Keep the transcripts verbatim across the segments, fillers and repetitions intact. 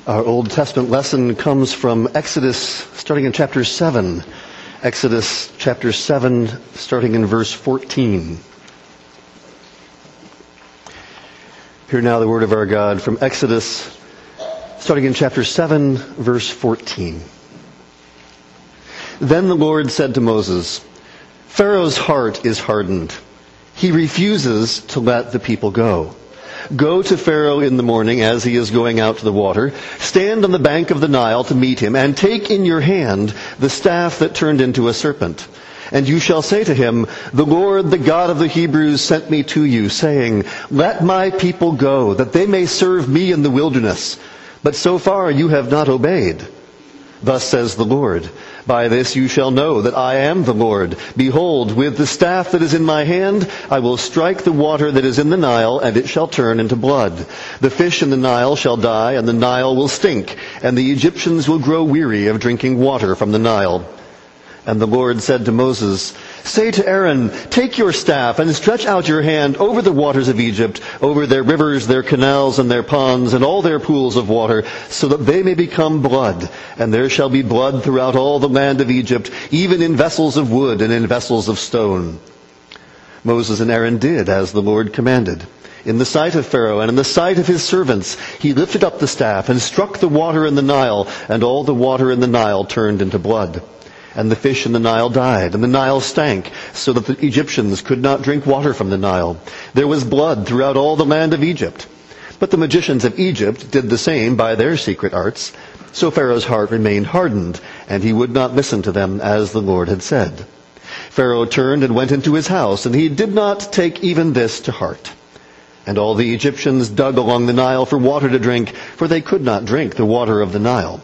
Our Old Testament lesson comes from Exodus, starting in chapter seven. Exodus chapter seven, starting in verse fourteen. Hear now the word of our God from Exodus, starting in chapter seven, verse fourteen. Then the Lord said to Moses, Pharaoh's heart is hardened. He refuses to let the people go. Go to Pharaoh in the morning as he is going out to the water. Stand on the bank of the Nile to meet him, and take in your hand the staff that turned into a serpent. And you shall say to him, The Lord, the God of the Hebrews, sent me to you, saying, Let my people go, that they may serve me in the wilderness. But so far you have not obeyed. Thus says the Lord, By this you shall know that I am the Lord. Behold, with the staff that is in my hand, I will strike the water that is in the Nile, and it shall turn into blood. The fish in the Nile shall die, and the Nile will stink, and the Egyptians will grow weary of drinking water from the Nile. And the Lord said to Moses, Say to Aaron, Take your staff and stretch out your hand over the waters of Egypt, over their rivers, their canals, and their ponds, and all their pools of water, so that they may become blood. And there shall be blood throughout all the land of Egypt, even in vessels of wood and in vessels of stone. Moses and Aaron did as the Lord commanded. In the sight of Pharaoh and in the sight of his servants, he lifted up the staff and struck the water in the Nile, and all the water in the Nile turned into blood. And the fish in the Nile died, and the Nile stank, so that the Egyptians could not drink water from the Nile. There was blood throughout all the land of Egypt. But the magicians of Egypt did the same by their secret arts. So Pharaoh's heart remained hardened, and he would not listen to them as the Lord had said. Pharaoh turned and went into his house, and he did not take even this to heart. And all the Egyptians dug along the Nile for water to drink, for they could not drink the water of the Nile.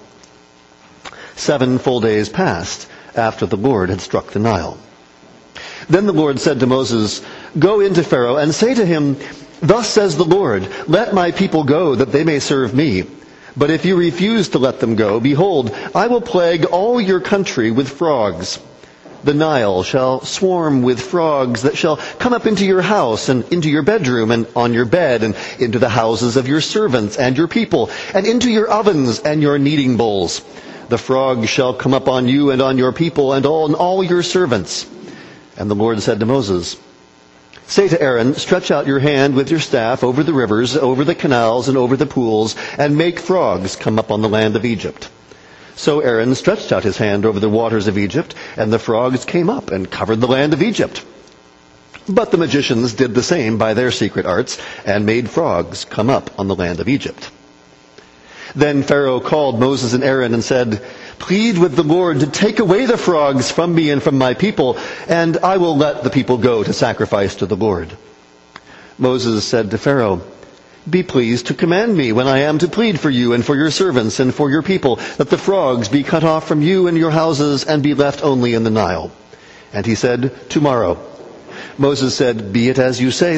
Seven full days passed after the Lord had struck the Nile. Then the Lord said to Moses, Go into Pharaoh and say to him, Thus says the Lord, Let my people go, that they may serve me. But if you refuse to let them go, behold, I will plague all your country with frogs. The Nile shall swarm with frogs that shall come up into your house and into your bedroom and on your bed and into the houses of your servants and your people and into your ovens and your kneading bowls. The frog shall come up on you and on your people and on all your servants. And the Lord said to Moses, Say to Aaron, Stretch out your hand with your staff over the rivers, over the canals, and over the pools, and make frogs come up on the land of Egypt. So Aaron stretched out his hand over the waters of Egypt, and the frogs came up and covered the land of Egypt. But the magicians did the same by their secret arts, and made frogs come up on the land of Egypt. Then Pharaoh called Moses and Aaron and said, Plead with the Lord to take away the frogs from me and from my people, and I will let the people go to sacrifice to the Lord. Moses said to Pharaoh, Be pleased to command me when I am to plead for you and for your servants and for your people, that the frogs be cut off from you and your houses and be left only in the Nile. And he said, Tomorrow. Moses said, Be it as you say,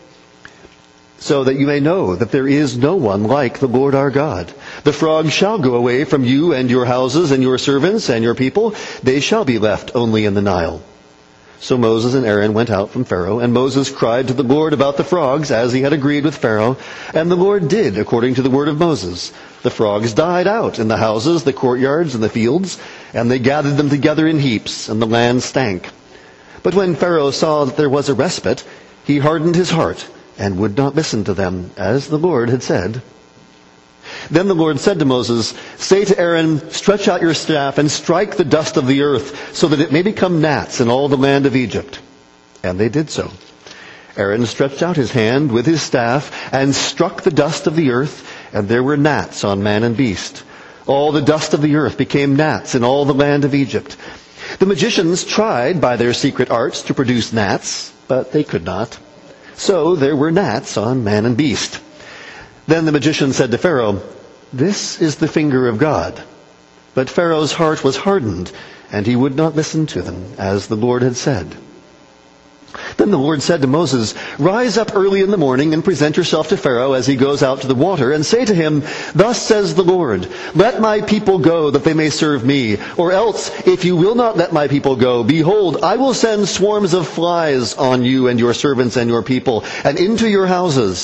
so that you may know that there is no one like the Lord our God. The frogs shall go away from you and your houses and your servants and your people. They shall be left only in the Nile. So Moses and Aaron went out from Pharaoh, and Moses cried to the Lord about the frogs, as he had agreed with Pharaoh. And the Lord did according to the word of Moses. The frogs died out in the houses, the courtyards, and the fields, and they gathered them together in heaps, and the land stank. But when Pharaoh saw that there was a respite, he hardened his heart, and would not listen to them, as the Lord had said. Then the Lord said to Moses, Say to Aaron, Stretch out your staff and strike the dust of the earth, so that it may become gnats in all the land of Egypt. And they did so. Aaron stretched out his hand with his staff and struck the dust of the earth, and there were gnats on man and beast. All the dust of the earth became gnats in all the land of Egypt. The magicians tried by their secret arts to produce gnats, but they could not. So there were gnats on man and beast. Then the magician said to Pharaoh, This is the finger of God. But Pharaoh's heart was hardened, and he would not listen to them, as the Lord had said. Then the Lord said to Moses, Rise up early in the morning and present yourself to Pharaoh as he goes out to the water, and say to him, Thus says the Lord, Let my people go, that they may serve me. Or else, if you will not let my people go, behold, I will send swarms of flies on you and your servants and your people, and into your houses.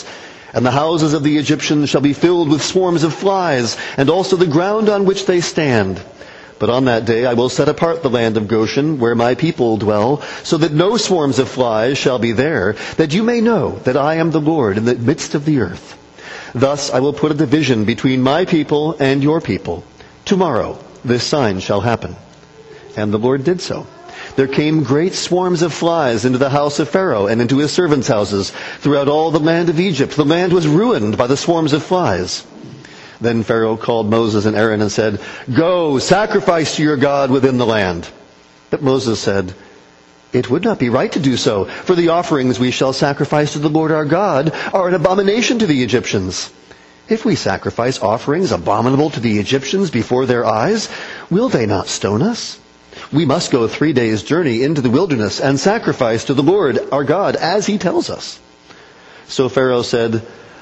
And the houses of the Egyptians shall be filled with swarms of flies, and also the ground on which they stand. But on that day I will set apart the land of Goshen, where my people dwell, so that no swarms of flies shall be there, that you may know that I am the Lord in the midst of the earth. Thus I will put a division between my people and your people. Tomorrow this sign shall happen. And the Lord did so. There came great swarms of flies into the house of Pharaoh and into his servants' houses throughout all the land of Egypt. The land was ruined by the swarms of flies. Then Pharaoh called Moses and Aaron and said, "Go, sacrifice to your God within the land." But Moses said, "It would not be right to do so, for the offerings we shall sacrifice to the Lord our God are an abomination to the Egyptians. If we sacrifice offerings abominable to the Egyptians before their eyes, will they not stone us? We must go three days' journey into the wilderness and sacrifice to the Lord our God as he tells us." So Pharaoh said,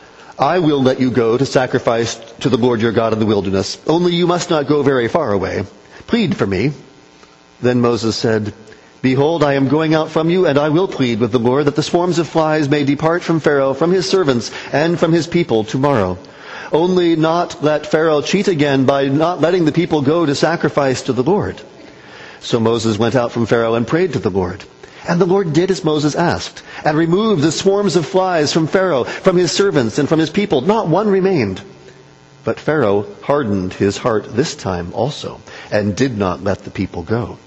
"I will let you go to sacrifice to the Lord your God in the wilderness. Only you must not go very far away. Plead for me." Then Moses said, "Behold, I am going out from you, and I will plead with the Lord that the swarms of flies may depart from Pharaoh, from his servants, and from his people tomorrow. Only not let Pharaoh cheat again by not letting the people go to sacrifice to the Lord." So Moses went out from Pharaoh and prayed to the Lord. And the Lord did as Moses asked, and removed the swarms of flies from Pharaoh, from his servants, and from his people. Not one remained. But Pharaoh hardened his heart this time also, and did not let the people go.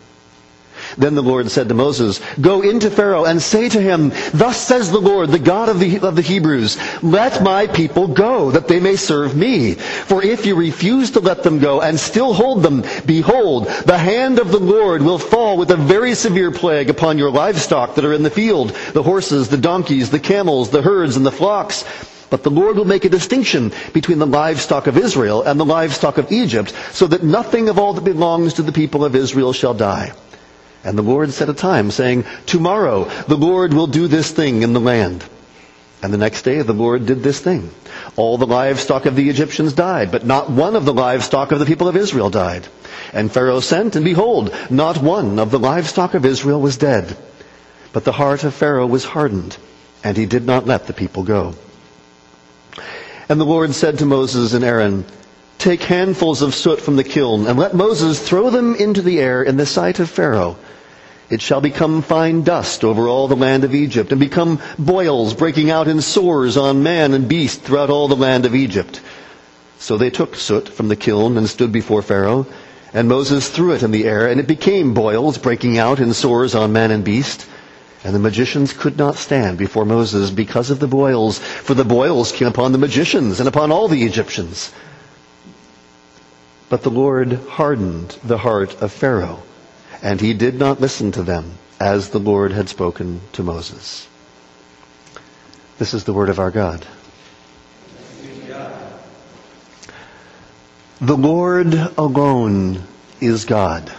Then the Lord said to Moses, "Go into Pharaoh and say to him, 'Thus says the Lord, the God of the, of the Hebrews, let my people go, that they may serve me. For if you refuse to let them go and still hold them, behold, the hand of the Lord will fall with a very severe plague upon your livestock that are in the field, the horses, the donkeys, the camels, the herds, and the flocks. But the Lord will make a distinction between the livestock of Israel and the livestock of Egypt, so that nothing of all that belongs to the people of Israel shall die.' And the Lord set a time, saying, 'Tomorrow the Lord will do this thing in the land.' And the next day the Lord did this thing. All the livestock of the Egyptians died, but not one of the livestock of the people of Israel died. And Pharaoh sent, and behold, not one of the livestock of Israel was dead. But the heart of Pharaoh was hardened, and he did not let the people go. And the Lord said to Moses and Aaron, 'Take handfuls of soot from the kiln, and let Moses throw them into the air in the sight of Pharaoh. It shall become fine dust over all the land of Egypt, and become boils breaking out in sores on man and beast throughout all the land of Egypt.' So they took soot from the kiln and stood before Pharaoh, and Moses threw it in the air, and it became boils breaking out in sores on man and beast. And the magicians could not stand before Moses because of the boils, for the boils came upon the magicians and upon all the Egyptians. But the Lord hardened the heart of Pharaoh, and he did not listen to them, as the Lord had spoken to Moses." This is the word of our God. The Lord alone is God,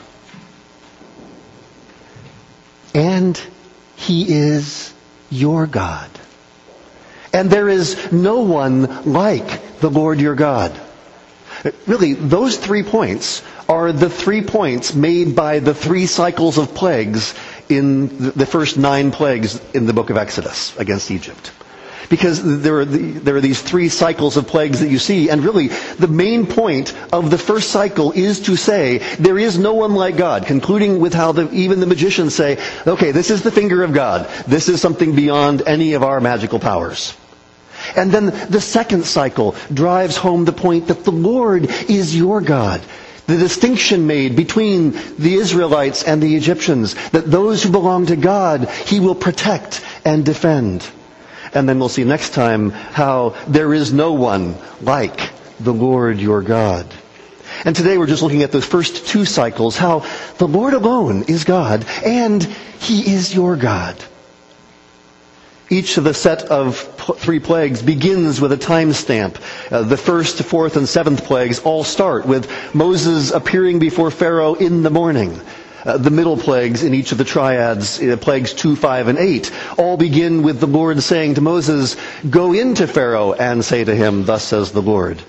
and he is your God. And there is no one like the Lord your God. Really, those three points are the three points made by the three cycles of plagues in the first nine plagues in the book of Exodus against Egypt. Because there are, the, there are these three cycles of plagues that you see, and really the main point of the first cycle is to say there is no one like God, concluding with how the, even the magicians say, okay, this is the finger of God. This is something beyond any of our magical powers. And then the second cycle drives home the point that the Lord is your God. The distinction made between the Israelites and the Egyptians, that those who belong to God, he will protect and defend. And then we'll see next time how there is no one like the Lord your God. And today we're just looking at the first two cycles, how the Lord alone is God, and he is your God. Each of the set of three plagues begins with a time stamp. Uh, the first, fourth, and seventh plagues all start with Moses appearing before Pharaoh in the morning. Uh, the middle plagues in each of the triads, uh, plagues two, five, and eight, all begin with the Lord saying to Moses, "Go into Pharaoh and say to him, 'Thus says the Lord.'"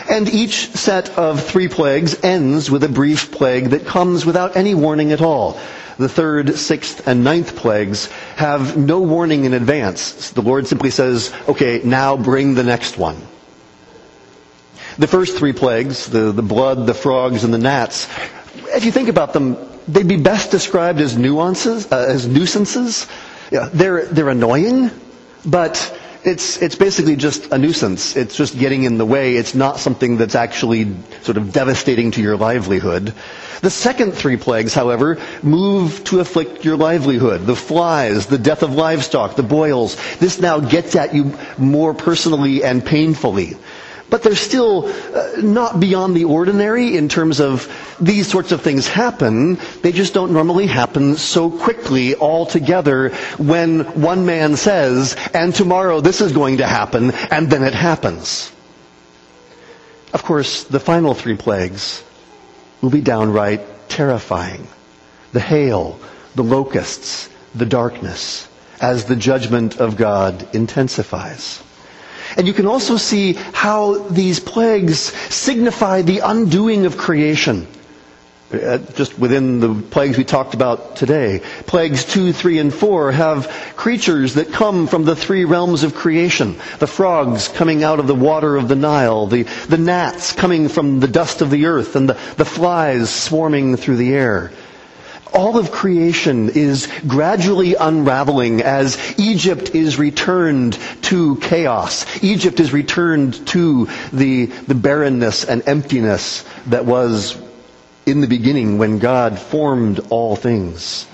And each set of three plagues ends with a brief plague that comes without any warning at all. The third, sixth, and ninth plagues have no warning in advance. The Lord simply says, okay, now bring the next one. The first three plagues, the, the blood, the frogs, and the gnats, if you think about them, they'd be best described as nuances, uh, as nuisances. Yeah, they're, they're annoying, but it's, it's basically just a nuisance. It's just getting in the way. It's not something that's actually sort of devastating to your livelihood. The second three plagues, however, move to afflict your livelihood. The flies, the death of livestock, the boils. This now gets at you more personally and painfully. But they're still uh, not beyond the ordinary in terms of these sorts of things happen. They just don't normally happen so quickly all together when one man says, and tomorrow this is going to happen, and then it happens. Of course, the final three plagues will be downright terrifying. The hail, the locusts, the darkness, as the judgment of God intensifies. And you can also see how these plagues signify the undoing of creation. Uh, just within the plagues we talked about today. Plagues two, three, and four have creatures that come from the three realms of creation. The frogs coming out of the water of the Nile, the, the gnats coming from the dust of the earth, and the, the flies swarming through the air. All of creation is gradually unraveling as Egypt is returned to chaos. Egypt is returned to the, the barrenness and emptiness that was in the beginning when God formed all things.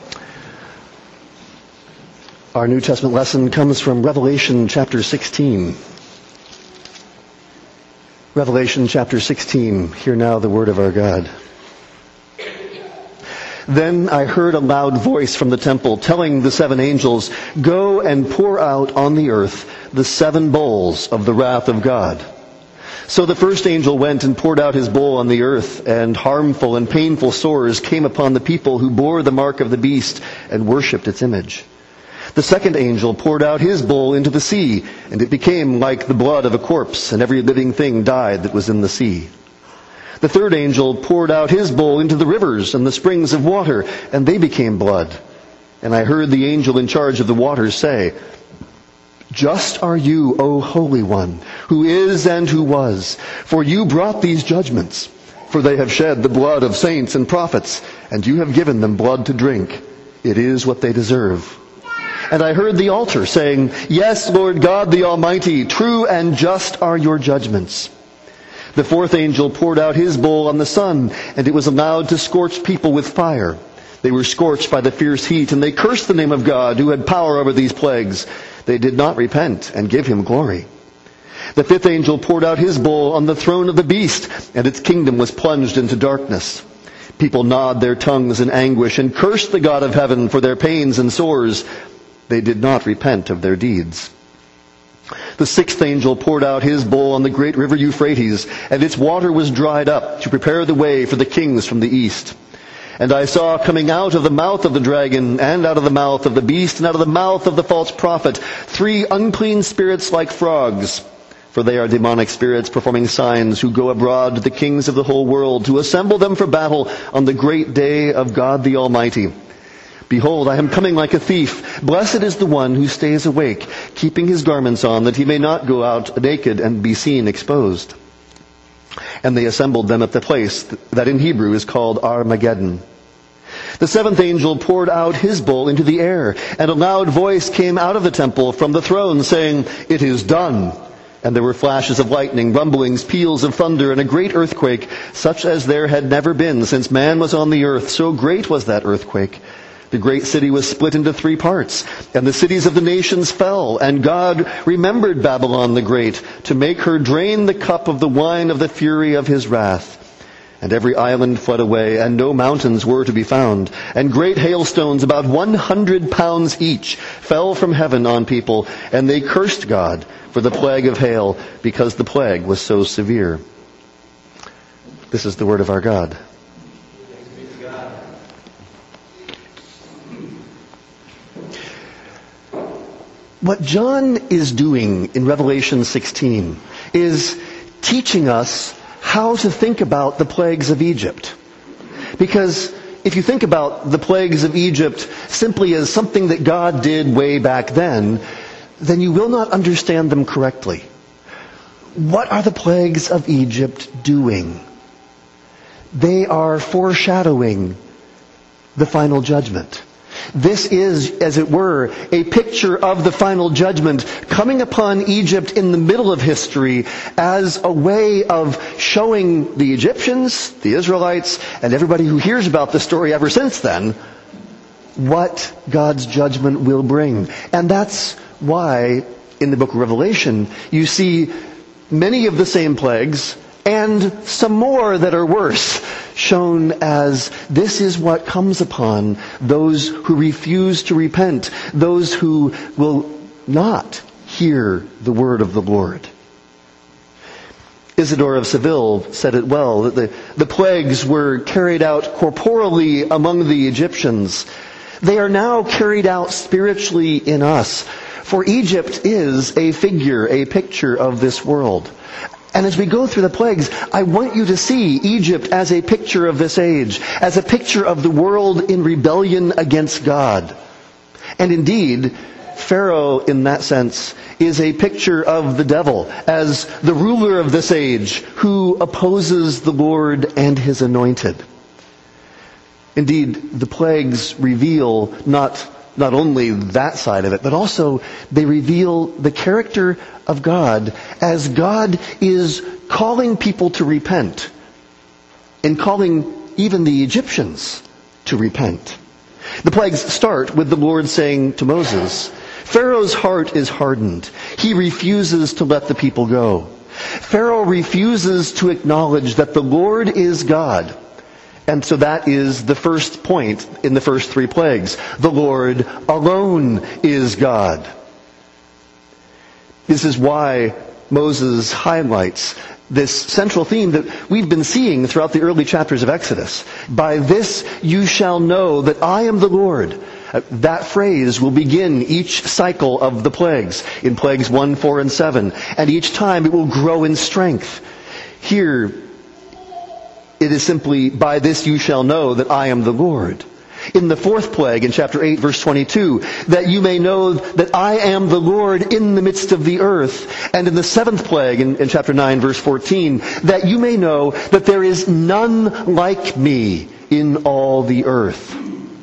Our New Testament lesson comes from Revelation chapter sixteen. Revelation chapter sixteen. Hear now the word of our God. Then I heard a loud voice from the temple telling the seven angels, "Go and pour out on the earth the seven bowls of the wrath of God." So the first angel went and poured out his bowl on the earth, and harmful and painful sores came upon the people who bore the mark of the beast and worshipped its image. The second angel poured out his bowl into the sea, and it became like the blood of a corpse, and every living thing died that was in the sea. The third angel poured out his bowl into the rivers and the springs of water, and they became blood. And I heard the angel in charge of the waters say, "Just are you, O Holy One, who is and who was, for you brought these judgments. For they have shed the blood of saints and prophets, and you have given them blood to drink. It is what they deserve." And I heard the altar saying, "Yes, Lord God the Almighty, true and just are your judgments." The fourth angel poured out his bowl on the sun, and it was allowed to scorch people with fire. They were scorched by the fierce heat, and they cursed the name of God, who had power over these plagues. They did not repent and give him glory. The fifth angel poured out his bowl on the throne of the beast, and its kingdom was plunged into darkness. People gnawed their tongues in anguish and cursed the God of heaven for their pains and sores. They did not repent of their deeds. The sixth angel poured out his bowl on the great river Euphrates, and its water was dried up to prepare the way for the kings from the east. And I saw coming out of the mouth of the dragon, and out of the mouth of the beast, and out of the mouth of the false prophet, three unclean spirits like frogs. For they are demonic spirits performing signs, who go abroad to the kings of the whole world, to assemble them for battle on the great day of God the Almighty. Behold, I am coming like a thief. Blessed is the one who stays awake, keeping his garments on, that he may not go out naked and be seen exposed. And they assembled them at the place that in Hebrew is called Armageddon. The seventh angel poured out his bowl into the air, and a loud voice came out of the temple from the throne, saying, "It is done." And there were flashes of lightning, rumblings, peals of thunder, and a great earthquake, such as there had never been since man was on the earth. So great was that earthquake. The great city was split into three parts, and the cities of the nations fell, and God remembered Babylon the Great to make her drain the cup of the wine of the fury of his wrath. And every island fled away, and no mountains were to be found. And great hailstones, about one hundred pounds each, fell from heaven on people, and they cursed God for the plague of hail, because the plague was so severe. This is the word of our God. What John is doing in Revelation sixteen is teaching us how to think about the plagues of Egypt. Because if you think about the plagues of Egypt simply as something that God did way back then, then you will not understand them correctly. What are the plagues of Egypt doing? They are foreshadowing the final judgment. This is, as it were, a picture of the final judgment coming upon Egypt in the middle of history as a way of showing the Egyptians, the Israelites, and everybody who hears about the story ever since then, what God's judgment will bring. And that's why in the book of Revelation you see many of the same plagues and some more that are worse, shown as this is what comes upon those who refuse to repent, those who will not hear the word of the Lord. Isidore of Seville said it well, that the, the plagues were carried out corporally among the Egyptians. They are now carried out spiritually in us. For Egypt is a figure, a picture of this world. And as we go through the plagues, I want you to see Egypt as a picture of this age, as a picture of the world in rebellion against God. And indeed, Pharaoh, in that sense, is a picture of the devil as the ruler of this age who opposes the Lord and his anointed. Indeed, the plagues reveal not Not only that side of it, but also they reveal the character of God as God is calling people to repent and calling even the Egyptians to repent. The plagues start with the Lord saying to Moses, Pharaoh's heart is hardened. He refuses to let the people go. Pharaoh refuses to acknowledge that the Lord is God. And so that is the first point in the first three plagues. The Lord alone is God. This is why Moses highlights this central theme that we've been seeing throughout the early chapters of Exodus. By this you shall know that I am the Lord. That phrase will begin each cycle of the plagues, in plagues one, four, and seven. And each time it will grow in strength. Here, it is simply, by this you shall know that I am the Lord. In the fourth plague, in chapter eight, verse twenty-two, that you may know that I am the Lord in the midst of the earth. And in the seventh plague, in, in chapter nine, verse fourteen, that you may know that there is none like me in all the earth.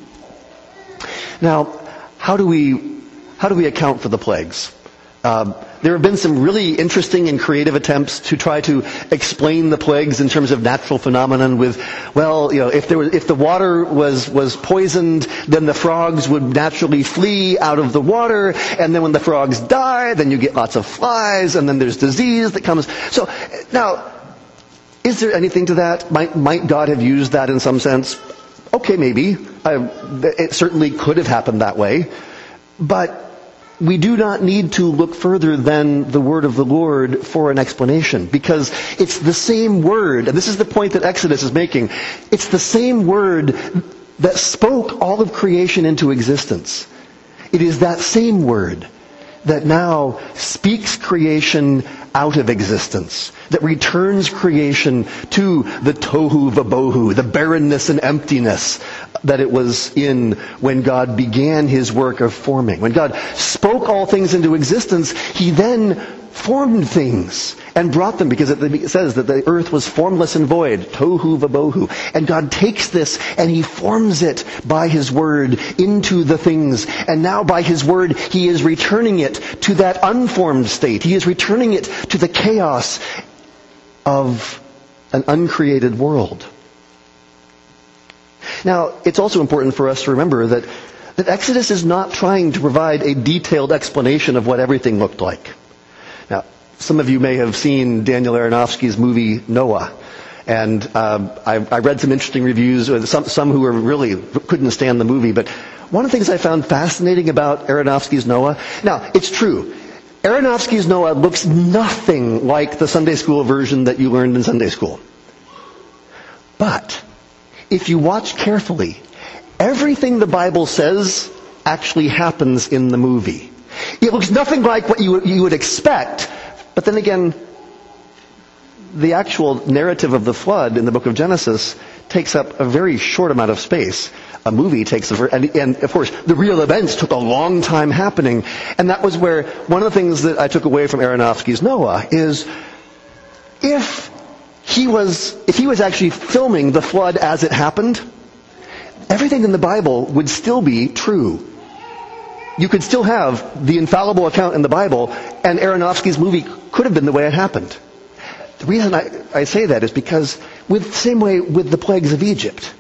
Now, how do we, how do we account for the plagues? Um, There have been some really interesting and creative attempts to try to explain the plagues in terms of natural phenomenon with, well, you know, if there was, if the water was, was poisoned, then the frogs would naturally flee out of the water, and then when the frogs die, then you get lots of flies, and then there's disease that comes. So, now, is there anything to that? Might, might God have used that in some sense? Okay, maybe. I, it certainly could have happened that way. But we do not need to look further than the word of the Lord for an explanation, because it's the same word, and this is the point that Exodus is making. It's the same word that spoke all of creation into existence. It is that same word that now speaks creation out of existence, that returns creation to the tohu vabohu, the barrenness and emptiness that it was in when God began his work of forming. When God spoke all things into existence, he then formed things and brought them, because it says that the earth was formless and void, tohu vabohu. And God takes this and he forms it by his word into the things. And now by his word, he is returning it to that unformed state. He is returning it to the chaos of an uncreated world. Now, it's also important for us to remember that, that Exodus is not trying to provide a detailed explanation of what everything looked like. Now, some of you may have seen Daniel Aronofsky's movie Noah. And um, I, I read some interesting reviews, some, some who were really couldn't stand the movie. But one of the things I found fascinating about Aronofsky's Noah, now, it's true. Aronofsky's Noah looks nothing like the Sunday school version that you learned in Sunday school. But if you watch carefully, everything the Bible says actually happens in the movie. It looks nothing like what you, you would expect, but then again, the actual narrative of the flood in the book of Genesis takes up a very short amount of space. A movie takes, a, and, and of course, the real events took a long time happening. And that was where, one of the things that I took away from Aronofsky's Noah is, if he was, if he was actually filming the flood as it happened, everything in the Bible would still be true. You could still have the infallible account in the Bible, and Aronofsky's movie could have been the way it happened. The reason I, I say that is because, with the same way with the plagues of Egypt,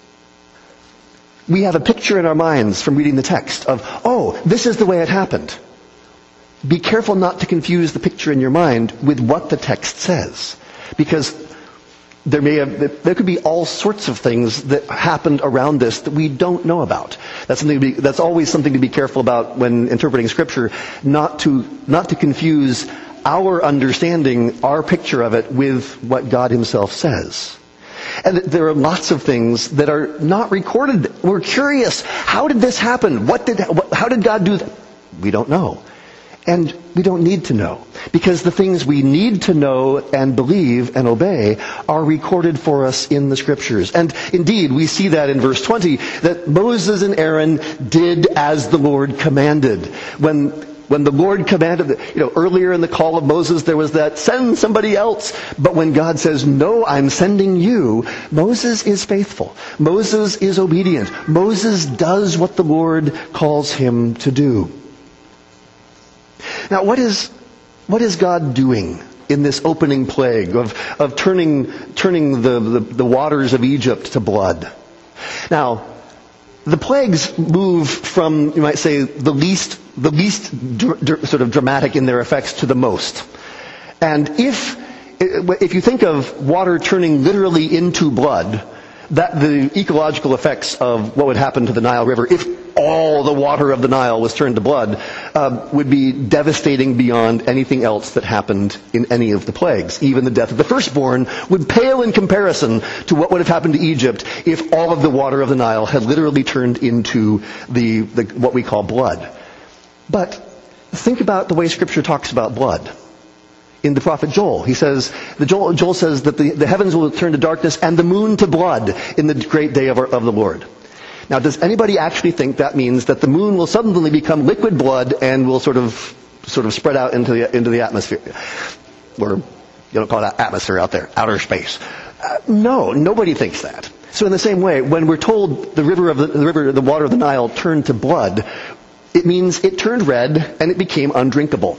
we have a picture in our minds from reading the text of, oh, this is the way it happened. Be careful not to confuse the picture in your mind with what the text says. Because there may have, there could be all sorts of things that happened around this that we don't know about. That's something to be, that's always something to be careful about when interpreting Scripture, not to, not to confuse our understanding, our picture of it, with what God Himself says. And there are lots of things that are not recorded. We're curious. How did this happen? What did, what, how did God do that? We don't know. And we don't need to know. Because the things we need to know and believe and obey are recorded for us in the Scriptures. And indeed, we see that in verse twenty, that Moses and Aaron did as the Lord commanded. When When the Lord commanded, you know, earlier in the call of Moses, there was that, send somebody else. But when God says, no, I'm sending you, Moses is faithful. Moses is obedient. Moses does what the Lord calls him to do. Now, what is, what is God doing in this opening plague of, of turning, turning the, the, the waters of Egypt to blood? Now, the plagues move from, you might say, the least, the least dr- dr- sort of dramatic in their effects to the most. And if, if you think of water turning literally into blood, that the ecological effects of what would happen to the Nile River, if all the water of the Nile was turned to blood, uh, would be devastating beyond anything else that happened in any of the plagues. Even the death of the firstborn would pale in comparison to what would have happened to Egypt if all of the water of the Nile had literally turned into the, the what we call blood. But think about the way Scripture talks about blood. In the prophet Joel, he says, the Joel, Joel says that the, the heavens will turn to darkness and the moon to blood in the great day of, our, of the Lord. Now, does anybody actually think that means that the moon will suddenly become liquid blood and will sort of, sort of spread out into the, into the atmosphere? Or, you don't call it atmosphere out there, outer space. Uh, no, nobody thinks that. So in the same way, when we're told the river of the, the river, the water of the Nile turned to blood, it means it turned red and it became undrinkable.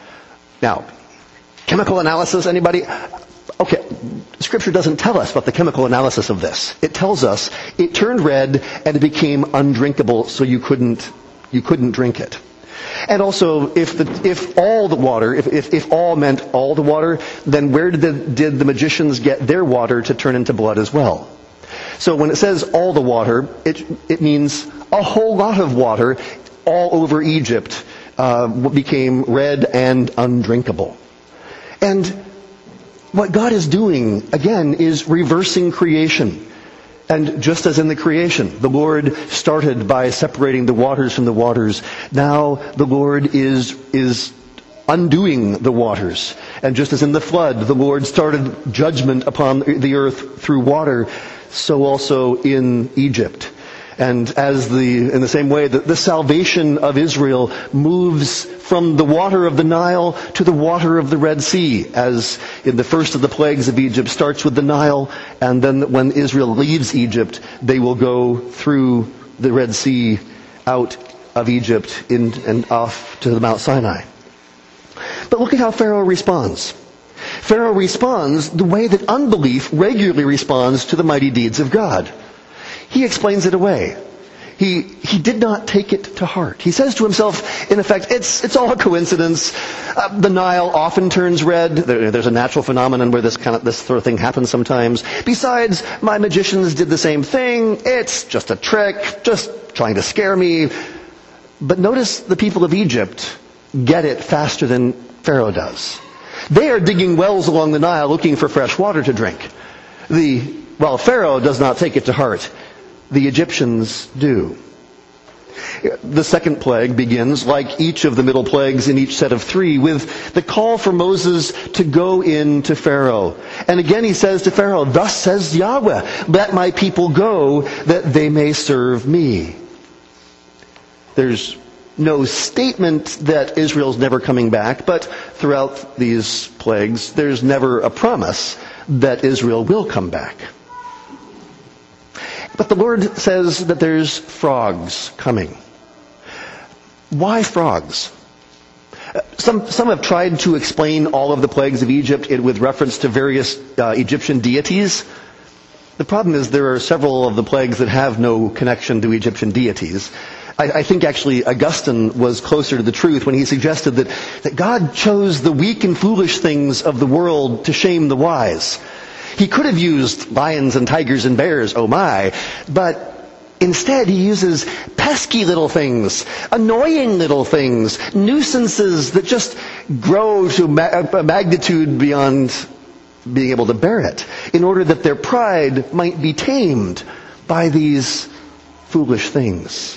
Now, chemical analysis, anybody? Okay, Scripture doesn't tell us about the chemical analysis of this. It tells us it turned red and it became undrinkable, so you couldn't, you couldn't drink it. And also, if the, if all the water, if, if, if all meant all the water, then where did the, did the magicians get their water to turn into blood as well? So when it says all the water, it, it means a whole lot of water all over Egypt uh, became red and undrinkable. And what God is doing, again, is reversing creation. And just as in the creation, the Lord started by separating the waters from the waters. Now the Lord is, is undoing the waters. And just as in the flood, the Lord started judgment upon the earth through water, so also in Egypt. And as the, in the same way that the salvation of Israel moves from the water of the Nile to the water of the Red Sea, as in the first of the plagues of Egypt starts with the Nile, and then when Israel leaves Egypt, they will go through the Red Sea out of Egypt in, and off to the Mount Sinai. But look at how Pharaoh responds. Pharaoh responds the way that unbelief regularly responds to the mighty deeds of God. He explains it away. He, he did not take it to heart. He says to himself, in effect, it's, it's all a coincidence. Uh, the Nile often turns red. There, there's a natural phenomenon where this kind of, this sort of thing happens sometimes. Besides, my magicians did the same thing. It's just a trick, just trying to scare me. But notice the people of Egypt get it faster than Pharaoh does. They are digging wells along the Nile looking for fresh water to drink. The, while Pharaoh does not take it to heart, the Egyptians do. The second plague begins, like each of the middle plagues in each set of three, with the call for Moses to go in to Pharaoh. And again he says to Pharaoh, "Thus says Yahweh, let my people go, that they may serve me." There's no statement that Israel's never coming back, but throughout these plagues, there's never a promise that Israel will come back. But the Lord says that there's frogs coming. Why frogs? Some, some have tried to explain all of the plagues of Egypt with reference to various uh, Egyptian deities. The problem is there are several of the plagues that have no connection to Egyptian deities. I, I think actually Augustine was closer to the truth when he suggested that, that God chose the weak and foolish things of the world to shame the wise. He could have used lions and tigers and bears, oh my, but instead he uses pesky little things, annoying little things, nuisances that just grow to a magnitude beyond being able to bear it, in order that their pride might be tamed by these foolish things.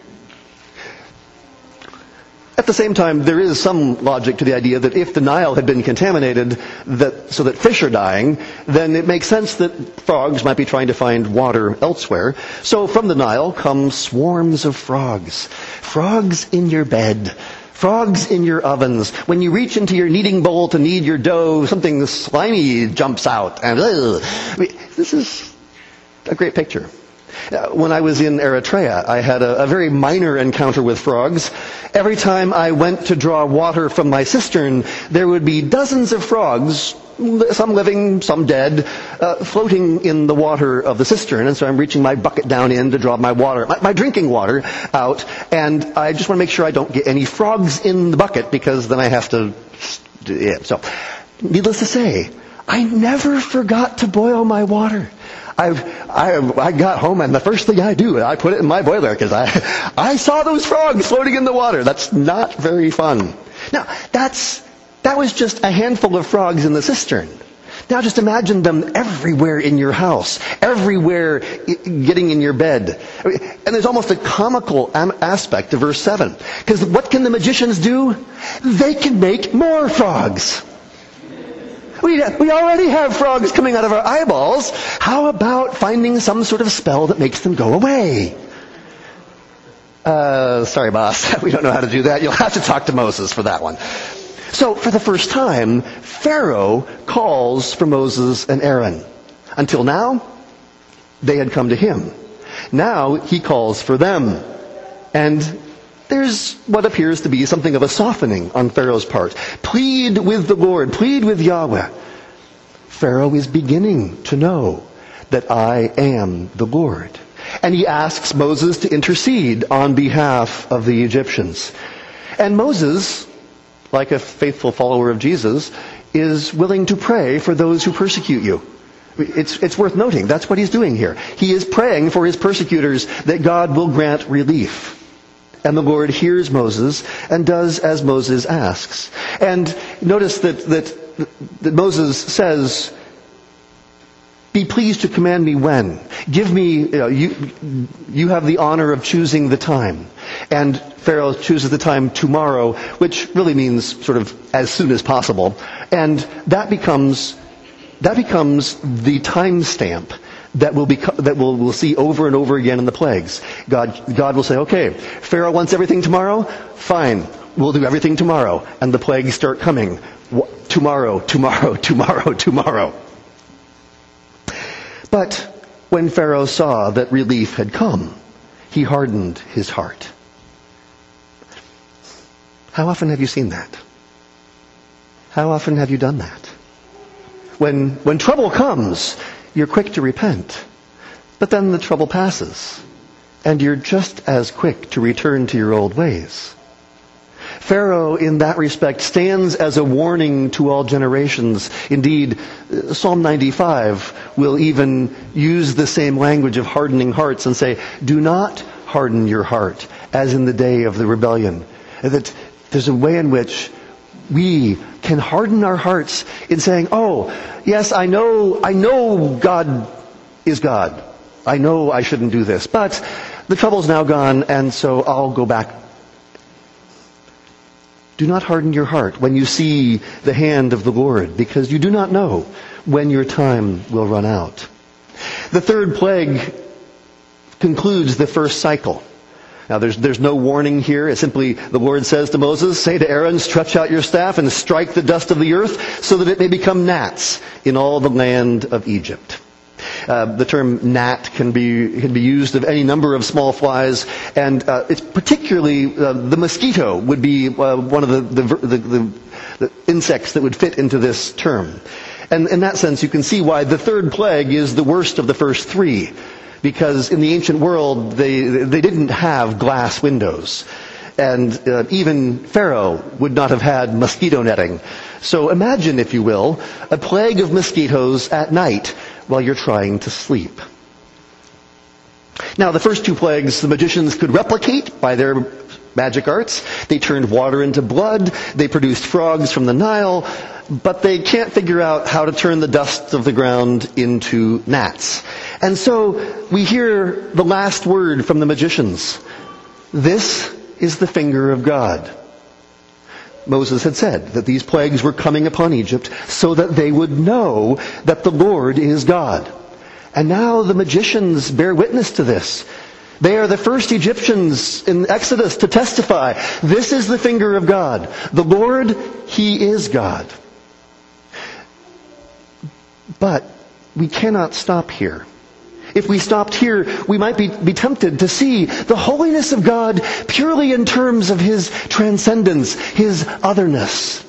At the same time, there is some logic to the idea that if the Nile had been contaminated that, so that fish are dying, then it makes sense that frogs might be trying to find water elsewhere. So from the Nile come swarms of frogs. Frogs in your bed. Frogs in your ovens. When you reach into your kneading bowl to knead your dough, something slimy jumps out. And ugh. I mean, this is a great picture. When I was in Eritrea, I had a, a very minor encounter with frogs. Every time I went to draw water from my cistern, there would be dozens of frogs, some living, some dead, uh, floating in the water of the cistern. And so I'm reaching my bucket down in to draw my water, my, my drinking water out. And I just want to make sure I don't get any frogs in the bucket, because then I have to... Yeah. So, needless to say, I never forgot to boil my water. I, I, I got home, and the first thing I do, I put it in my boiler, because I, I saw those frogs floating in the water. That's not very fun. Now, that's, that was just a handful of frogs in the cistern. Now just imagine them everywhere in your house, everywhere getting in your bed. And there's almost a comical aspect to verse seven. Because what can the magicians do? They can make more frogs. We, we already have frogs coming out of our eyeballs. How about finding some sort of spell that makes them go away? Uh, sorry, boss. We don't know how to do that. You'll have to talk to Moses for that one. So, for the first time, Pharaoh calls for Moses and Aaron. Until now, they had come to him. Now, he calls for them. And there's what appears to be something of a softening on Pharaoh's part. Plead with the Lord. Plead with Yahweh. Pharaoh is beginning to know that I am the Lord. And he asks Moses to intercede on behalf of the Egyptians. And Moses, like a faithful follower of Jesus, is willing to pray for those who persecute you. It's, it's worth noting. That's what he's doing here. He is praying for his persecutors that God will grant relief. And the Lord hears Moses and does as Moses asks. And notice that, that, that Moses says, be pleased to command me when. Give me, you know, you, you have the honor of choosing the time. And Pharaoh chooses the time tomorrow, which really means sort of as soon as possible. And that becomes, that becomes the timestamp that will be, that we'll, we'll see over and over again in the plagues. God, God will say, okay, Pharaoh wants everything tomorrow? Fine. We'll do everything tomorrow. And the plagues start coming. Tomorrow, tomorrow, tomorrow, tomorrow. But when Pharaoh saw that relief had come, he hardened his heart. How often have you seen that? How often have you done that? When, when trouble comes, you're quick to repent. But then the trouble passes, and you're just as quick to return to your old ways. Pharaoh, in that respect, stands as a warning to all generations. Indeed, Psalm ninety-five will even use the same language of hardening hearts and say, do not harden your heart as in the day of the rebellion. That there's a way in which we can harden our hearts in saying, oh, yes, I know, I know God is God. I know I shouldn't do this, but the trouble's now gone, and so I'll go back. Do not harden your heart when you see the hand of the Lord, because you do not know when your time will run out. The third plague concludes the first cycle. Now there's, there's no warning here. It's simply the Lord says to Moses, say to Aaron, stretch out your staff and strike the dust of the earth so that it may become gnats in all the land of Egypt. Uh, the term gnat can be can be used of any number of small flies, and uh, it's particularly uh, the mosquito would be uh, one of the the, the the the insects that would fit into this term. And in that sense, you can see why the third plague is the worst of the first three, because in the ancient world they they didn't have glass windows, and uh, even Pharaoh would not have had mosquito netting. So imagine, if you will, a plague of mosquitoes at night while you're trying to sleep. Now, the first two plagues the magicians could replicate by their magic arts. They turned water into blood. They produced frogs from the Nile. But they can't figure out how to turn the dust of the ground into gnats. And so we hear the last word from the magicians. This is the finger of God. Moses had said that these plagues were coming upon Egypt so that they would know that the Lord is God. And now the magicians bear witness to this. They are the first Egyptians in Exodus to testify, this is the finger of God. The Lord, He is God. But we cannot stop here. If we stopped here, we might be, be tempted to see the holiness of God purely in terms of His transcendence, His otherness.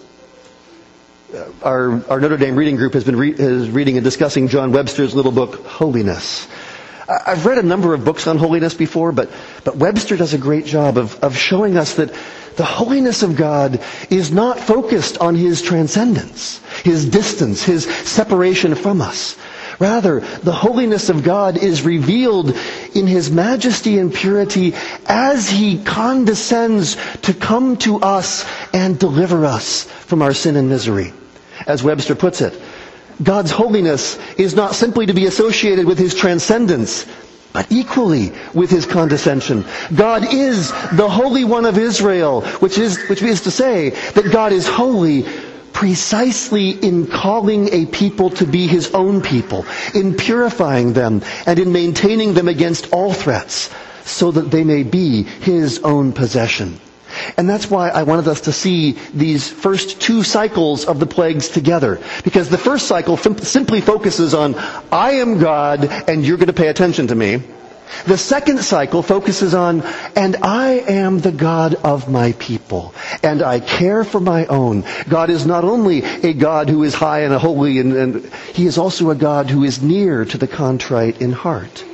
Our, our Notre Dame reading group has been re, is reading and discussing John Webster's little book, Holiness. I've read a number of books on holiness before, but, but Webster does a great job of, of showing us that the holiness of God is not focused on His transcendence, His distance, His separation from us. Rather, the holiness of God is revealed in His majesty and purity as He condescends to come to us and deliver us from our sin and misery. As Webster puts it, God's holiness is not simply to be associated with His transcendence, but equally with His condescension. God is the Holy One of Israel, which is, which is to say that God is holy precisely in calling a people to be His own people, in purifying them, and in maintaining them against all threats, so that they may be His own possession. And that's why I wanted us to see these first two cycles of the plagues together. Because the first cycle simply focuses on, I am God, and you're going to pay attention to me. The second cycle focuses on, and I am the God of my people, and I care for my own. God is not only a God who is high and holy, and, and He is also a God who is near to the contrite in heart.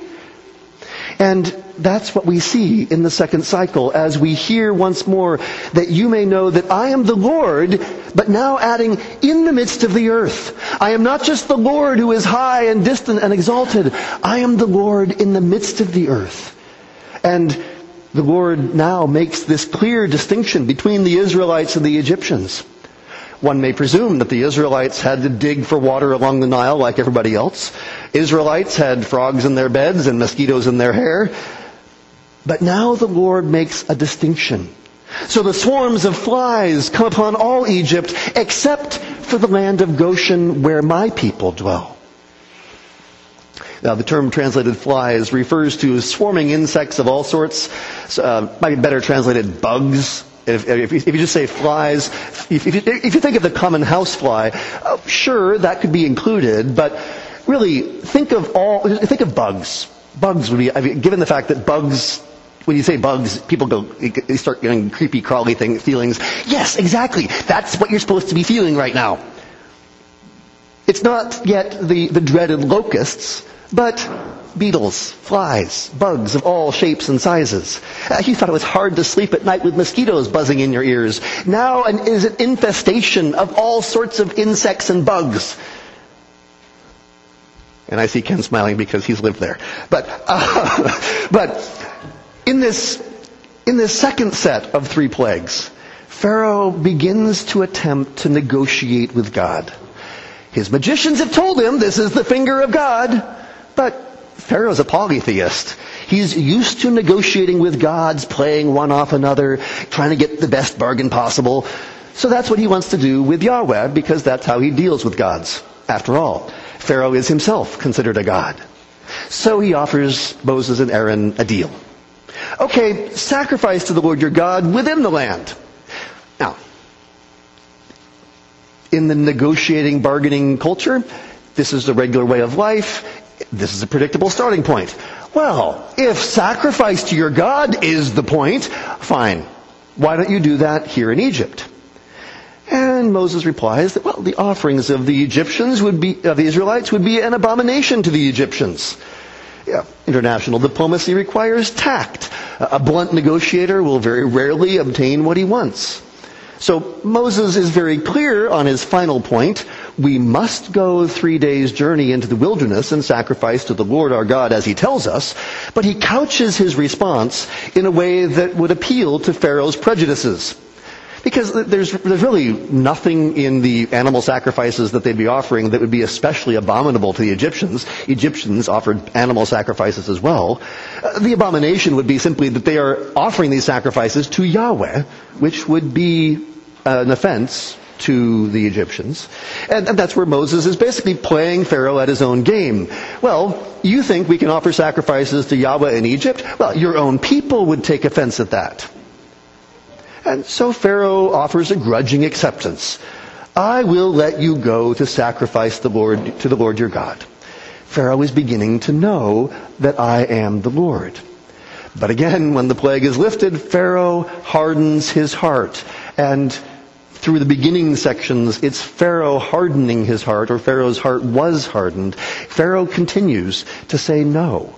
And that's what we see in the second cycle as we hear once more that you may know that I am the Lord, but now adding in the midst of the earth. I am not just the Lord who is high and distant and exalted. I am the Lord in the midst of the earth. And the Lord now makes this clear distinction between the Israelites and the Egyptians. One may presume that the Israelites had to dig for water along the Nile like everybody else. Israelites had frogs in their beds and mosquitoes in their hair. But now the Lord makes a distinction. So the swarms of flies come upon all Egypt except for the land of Goshen where my people dwell. Now, the term translated flies refers to swarming insects of all sorts. Uh, might be better translated bugs. If, if, you, if you just say flies, if, if, you, if you think of the common housefly, uh, sure, that could be included, but really, think of all, think of bugs. Bugs would be, I mean, given the fact that bugs, when you say bugs, people go, they start getting creepy, crawly thing, feelings. Yes, exactly. That's what you're supposed to be feeling right now. It's not yet the, the dreaded locusts, but beetles, flies, bugs of all shapes and sizes. Uh, you thought it was hard to sleep at night with mosquitoes buzzing in your ears. Now an, is an infestation of all sorts of insects and bugs. And I see Ken smiling because he's lived there. But, uh, but in this, in this second set of three plagues, Pharaoh begins to attempt to negotiate with God. His magicians have told him this is the finger of God, but Pharaoh's a polytheist. He's used to negotiating with gods, playing one off another, trying to get the best bargain possible. So that's what he wants to do with Yahweh, because that's how he deals with gods. After all, Pharaoh is himself considered a god. So he offers Moses and Aaron a deal. Okay, sacrifice to the Lord your God within the land. Now, in the negotiating, bargaining culture, this is the regular way of life. This is a predictable starting point. Well, if sacrifice to your God is the point, fine. Why don't you do that here in Egypt? And Moses replies that, well, the offerings of the Egyptians would be, of the Israelites would be an abomination to the Egyptians. Yeah, international diplomacy requires tact. A blunt negotiator will very rarely obtain what he wants. So Moses is very clear on his final point. We must go three days' journey into the wilderness and sacrifice to the Lord our God as he tells us, but he couches his response in a way that would appeal to Pharaoh's prejudices. Because there's, there's really nothing in the animal sacrifices that they'd be offering that would be especially abominable to the Egyptians. Egyptians offered animal sacrifices as well. Uh, the abomination would be simply that they are offering these sacrifices to Yahweh, which would be uh, an offense to the Egyptians. And, and that's where Moses is basically playing Pharaoh at his own game. Well, you think we can offer sacrifices to Yahweh in Egypt? Well, your own people would take offense at that. And so Pharaoh offers a grudging acceptance. I will let you go to sacrifice the Lord to the Lord your God. Pharaoh is beginning to know that I am the Lord. But again, when the plague is lifted, Pharaoh hardens his heart. And through the beginning sections, it's Pharaoh hardening his heart, or Pharaoh's heart was hardened. Pharaoh continues to say no.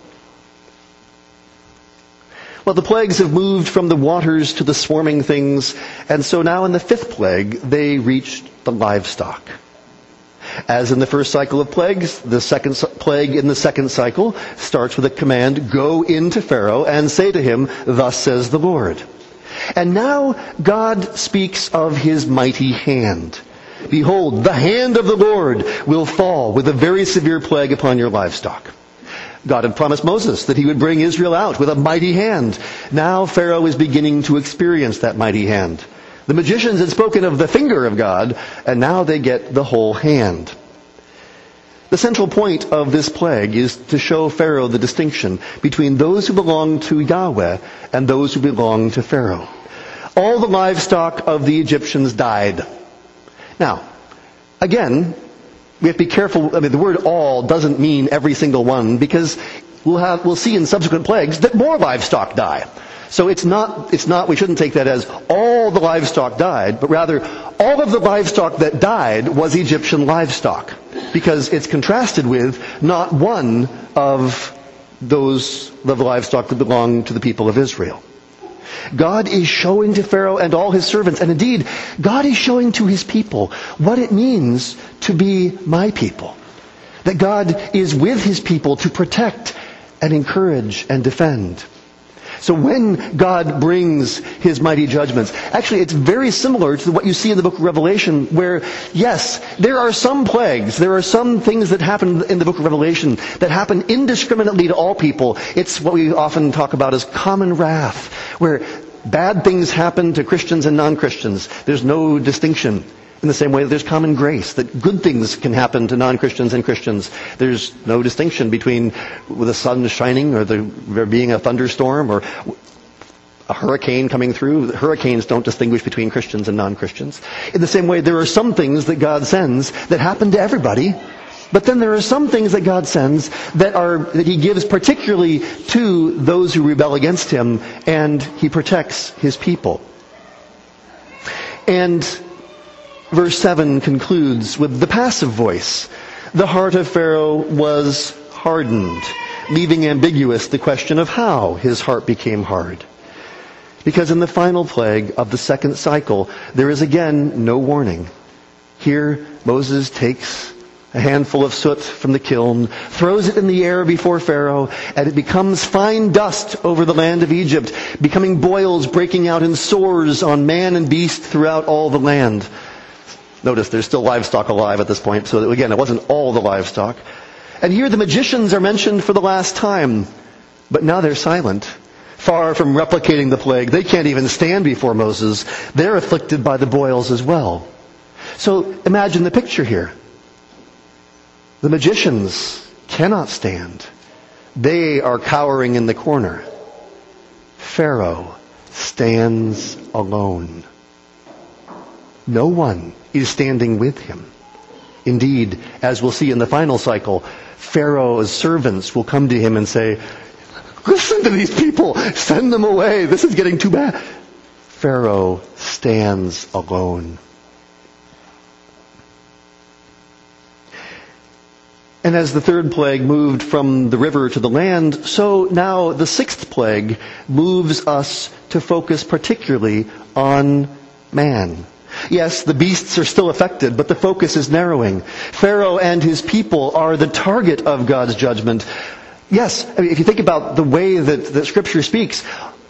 Well, the plagues have moved from the waters to the swarming things, and so now in the fifth plague, they reached the livestock. As in the first cycle of plagues, the second plague in the second cycle starts with a command, go into Pharaoh and say to him, thus says the Lord. And now God speaks of his mighty hand. Behold, the hand of the Lord will fall with a very severe plague upon your livestock. God had promised Moses that he would bring Israel out with a mighty hand. Now Pharaoh is beginning to experience that mighty hand. The magicians had spoken of the finger of God, and now they get the whole hand. The central point of this plague is to show Pharaoh the distinction between those who belong to Yahweh and those who belong to Pharaoh. All the livestock of the Egyptians died. Now, again, we have to be careful. I mean, the word all doesn't mean every single one, because we'll have, we'll see in subsequent plagues that more livestock die. So it's not, it's not, we shouldn't take that as all the livestock died, but rather all of the livestock that died was Egyptian livestock, because it's contrasted with not one of those of the livestock that belong to the people of Israel. God is showing to Pharaoh and all his servants, and indeed, God is showing to his people what it means to be my people. That God is with his people to protect and encourage and defend. So when God brings his mighty judgments, actually it's very similar to what you see in the book of Revelation, where, yes, there are some plagues, there are some things that happen in the book of Revelation that happen indiscriminately to all people. It's what we often talk about as common wrath, where bad things happen to Christians and non-Christians. There's no distinction. In the same way that there's common grace, that good things can happen to non-Christians and Christians. There's no distinction between the sun shining or the, there being a thunderstorm or a hurricane coming through. Hurricanes don't distinguish between Christians and non-Christians. In the same way, there are some things that God sends that happen to everybody, but then there are some things that God sends that are that he gives particularly to those who rebel against him, and he protects his people. And verse seven concludes with the passive voice. The heart of Pharaoh was hardened, leaving ambiguous the question of how his heart became hard. Because in the final plague of the second cycle, there is again no warning. Here, Moses takes a handful of soot from the kiln, throws it in the air before Pharaoh, and it becomes fine dust over the land of Egypt, becoming boils breaking out in sores on man and beast throughout all the land. Notice there's still livestock alive at this point, so that, again, it wasn't all the livestock. And here the magicians are mentioned for the last time, but now they're silent. Far from replicating the plague, they can't even stand before Moses. They're afflicted by the boils as well. So imagine the picture here. The magicians cannot stand. They are cowering in the corner. Pharaoh stands alone. No one is standing with him. Indeed, as we'll see in the final cycle, Pharaoh's servants will come to him and say, "Listen to these people, send them away, this is getting too bad." Pharaoh stands alone. And as the third plague moved from the river to the land, so now the sixth plague moves us to focus particularly on man. Yes, the beasts are still affected, but the focus is narrowing. Pharaoh and his people are the target of God's judgment. Yes, I mean, if you think about the way that, that Scripture speaks,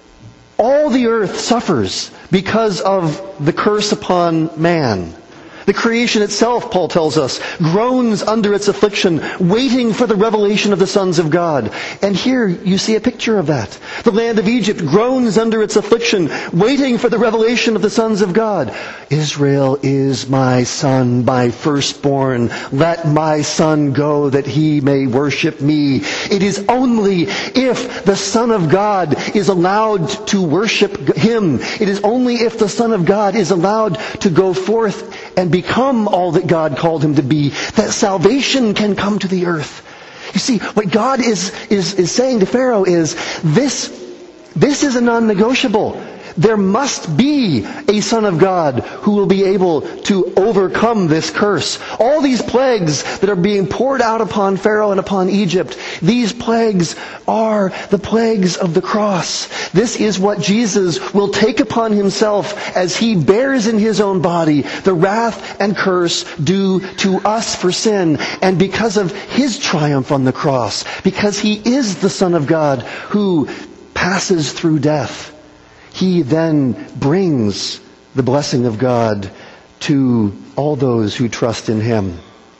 all the earth suffers because of the curse upon man. The creation itself, Paul tells us, groans under its affliction, waiting for the revelation of the sons of God. And here you see a picture of that. The land of Egypt groans under its affliction, waiting for the revelation of the sons of God. Israel is my son, my firstborn. Let my son go that he may worship me. It is only if the Son of God is allowed to worship him, it is only if the Son of God is allowed to go forth and become all that God called him to be, that salvation can come to the earth. You see, what God is, is, is saying to Pharaoh is, this, this is a non-negotiable. There must be a Son of God who will be able to overcome this curse. All these plagues that are being poured out upon Pharaoh and upon Egypt, these plagues are the plagues of the cross. This is what Jesus will take upon himself as he bears in his own body the wrath and curse due to us for sin. And because of his triumph on the cross, because he is the Son of God who passes through death, he then brings the blessing of God to all those who trust in him.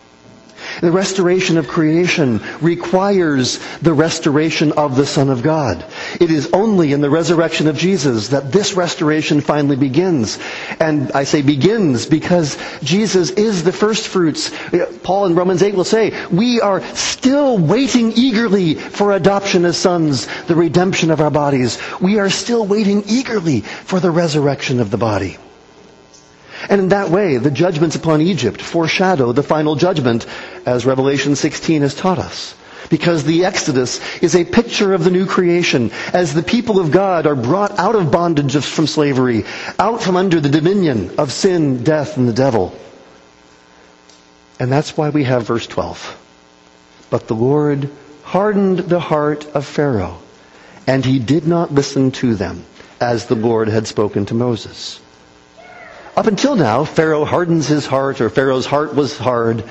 The restoration of creation requires the restoration of the Son of God. It is only in the resurrection of Jesus that this restoration finally begins. And I say begins because Jesus is the first fruits. Paul in Romans eight will say, we are still waiting eagerly for adoption as sons, the redemption of our bodies. We are still waiting eagerly for the resurrection of the body. And in that way, the judgments upon Egypt foreshadow the final judgment, as Revelation sixteen has taught us. Because the Exodus is a picture of the new creation, as the people of God are brought out of bondage from slavery, out from under the dominion of sin, death, and the devil. And that's why we have verse twelve. But the Lord hardened the heart of Pharaoh, and he did not listen to them, as the Lord had spoken to Moses. Up until now, Pharaoh hardens his heart, or Pharaoh's heart was hard.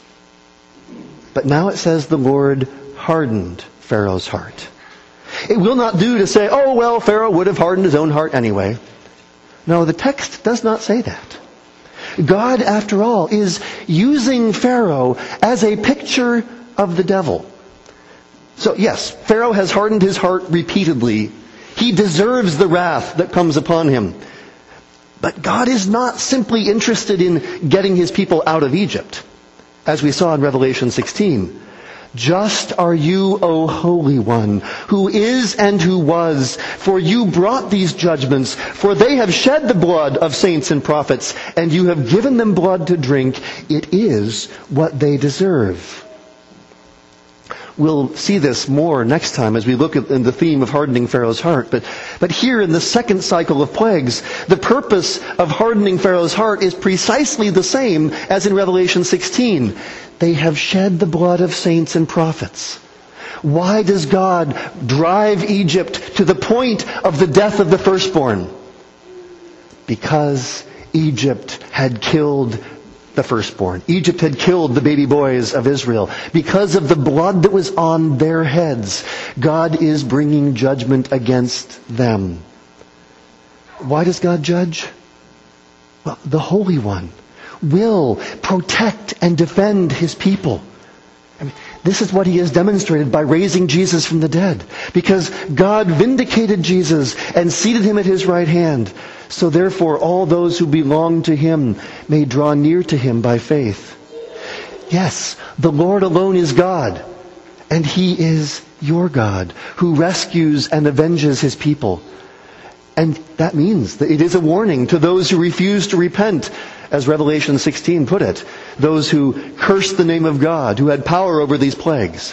But now it says the Lord hardened Pharaoh's heart. It will not do to say, oh, well, Pharaoh would have hardened his own heart anyway. No, the text does not say that. God, after all, is using Pharaoh as a picture of the devil. So, yes, Pharaoh has hardened his heart repeatedly. He deserves the wrath that comes upon him. But God is not simply interested in getting his people out of Egypt, as we saw in Revelation sixteen. Just are you, O Holy One, who is and who was, for you brought these judgments, for they have shed the blood of saints and prophets, and you have given them blood to drink. It is what they deserve. We'll see this more next time as we look at the theme of hardening Pharaoh's heart. But, but here in the second cycle of plagues, the purpose of hardening Pharaoh's heart is precisely the same as in Revelation sixteen. They have shed the blood of saints and prophets. Why does God drive Egypt to the point of the death of the firstborn? Because Egypt had killed the firstborn. Egypt had killed the baby boys of Israel. Because of the blood that was on their heads, God is bringing judgment against them. Why does God judge? Well, the Holy One will protect and defend his people. I mean, This is what he has demonstrated by raising Jesus from the dead. Because God vindicated Jesus and seated him at his right hand. So therefore all those who belong to him may draw near to him by faith. Yes, the Lord alone is God. And he is your God, who rescues and avenges his people. And that means that it is a warning to those who refuse to repent, as Revelation sixteen put it. Those who curse the name of God, who had power over these plagues.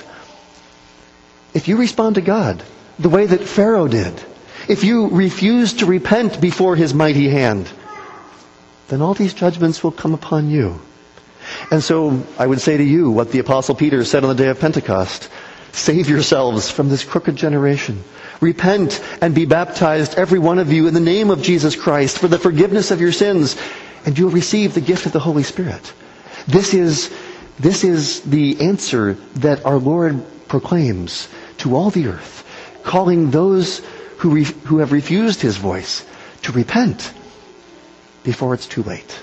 If you respond to God the way that Pharaoh did, if you refuse to repent before his mighty hand, then all these judgments will come upon you. And so I would say to you what the Apostle Peter said on the day of Pentecost. Save yourselves from this crooked generation. Repent and be baptized, every one of you, in the name of Jesus Christ for the forgiveness of your sins, and you will receive the gift of the Holy Spirit. This is, this is the answer that our Lord proclaims to all the earth, calling those who, re, who have refused his voice to repent before it's too late.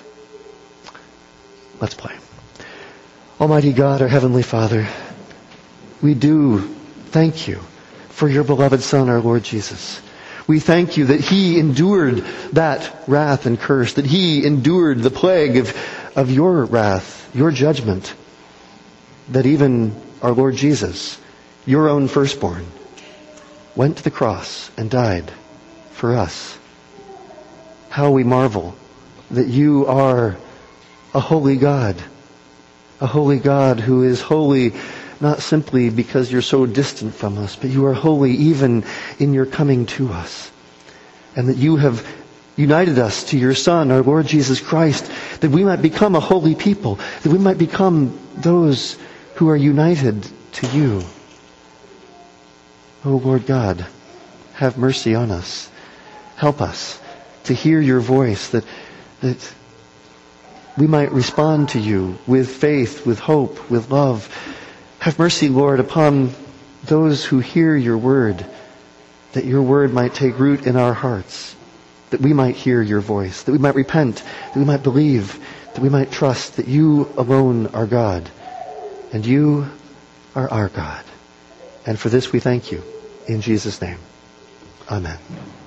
Let's pray. Almighty God, our Heavenly Father, we do thank you for your beloved Son, our Lord Jesus. We thank you that he endured that wrath and curse, that he endured the plague of, of your wrath, your judgment, that even our Lord Jesus, your own firstborn, went to the cross and died for us. How we marvel that you are a holy God, a holy God who is holy not simply because you're so distant from us, but you are holy even in your coming to us. And that you have united us to your Son, our Lord Jesus Christ, that we might become a holy people, that we might become those who are united to you. Oh Lord God, have mercy on us. Help us to hear your voice, that, that we might respond to you with faith, with hope, with love. Have mercy, Lord, upon those who hear your word, that your word might take root in our hearts, that we might hear your voice, that we might repent, that we might believe, that we might trust that you alone are God, and you are our God. And for this we thank you. In Jesus' name, amen.